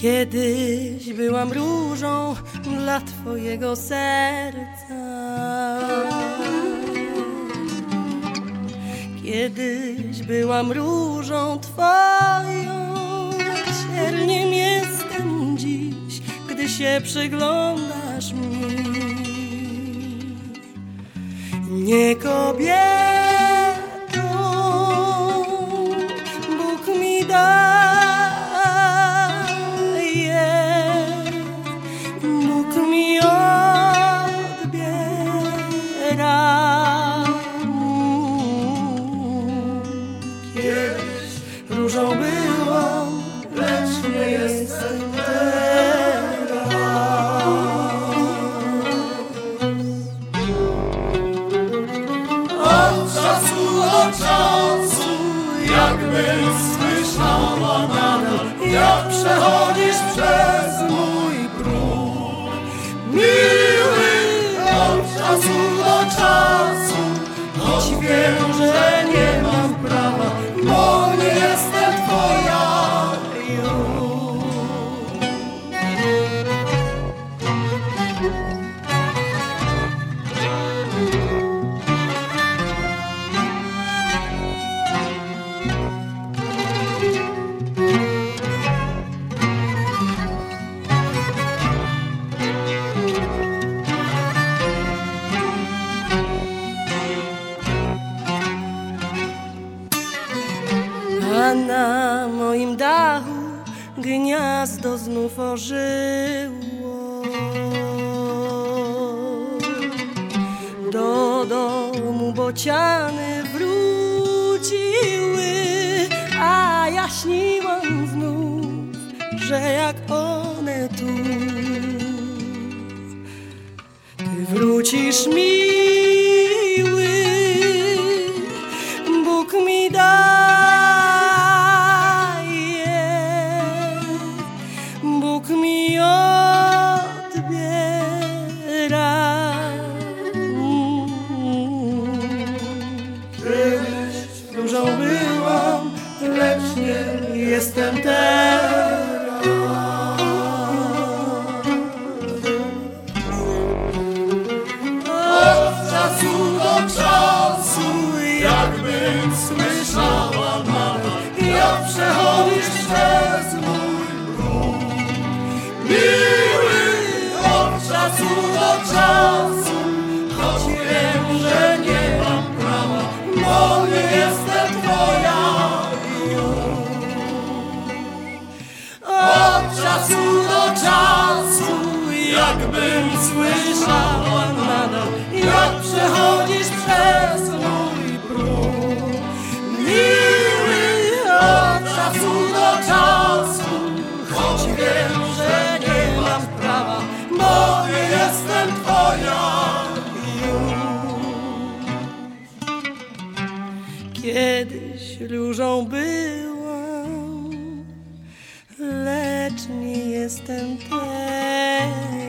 Kiedyś byłam różą dla twojego serca. Kiedyś byłam różą twoją. Cierniem jestem dziś, gdy się przyglądasz mi. Nie kobietą Bóg mi daje, Bóg mi odbiera. Kiedyś różą byłam, lecz nie jestem teraz. Od czasu do czasu, jakbym słyszała nadal, jak przechodzisz przez mój próg. Miły, od czasu do czasu, choć wiem, że nie mam prawa, bo nie jestem twoja już. A na moim dachu gniazdo znów ożyło. Do domu bociany wróciły, a ja śniłam znów, że jak one tu. Ty wrócisz miły, Bóg mi daje, Bóg mi odbiera. Kiedyś różą byłam, lecz nie jestem teraz. Od czasu do czasu, jakbym słyszała nadal, jak przechodzisz przez mój próg. Miły, od czasu do czasu, choć wiem, że nie mam prawa, bo nie jestem twoja już. Od czasu do czasu, jakbym słyszała nadal, jak przechodzisz przez mój próg. Miły, od czasu do czasu, choć wiem, że nie mam prawa, bo nie jestem twoja już. Kiedyś różą byłam, lecz nie jestem teraz.